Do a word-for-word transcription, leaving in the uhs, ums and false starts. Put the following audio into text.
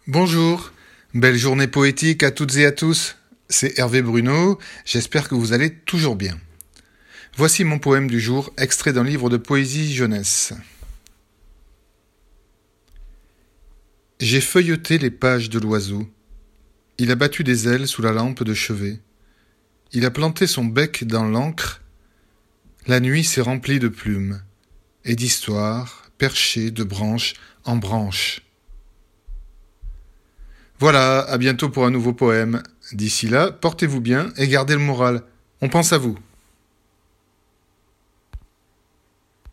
Bonjour, belle journée poétique à toutes et à tous. C'est Hervé Bruno, j'espère que vous allez toujours bien. Voici mon poème du jour, extrait d'un livre de poésie jeunesse. J'ai feuilleté les pages de l'oiseau. Il a battu des ailes sous la lampe de chevet. Il a planté son bec dans l'encre. La nuit s'est remplie de plumes et d'histoires perchées de branche en branche. Voilà, à bientôt pour un nouveau poème. D'ici là, portez-vous bien et gardez le moral. On pense à vous.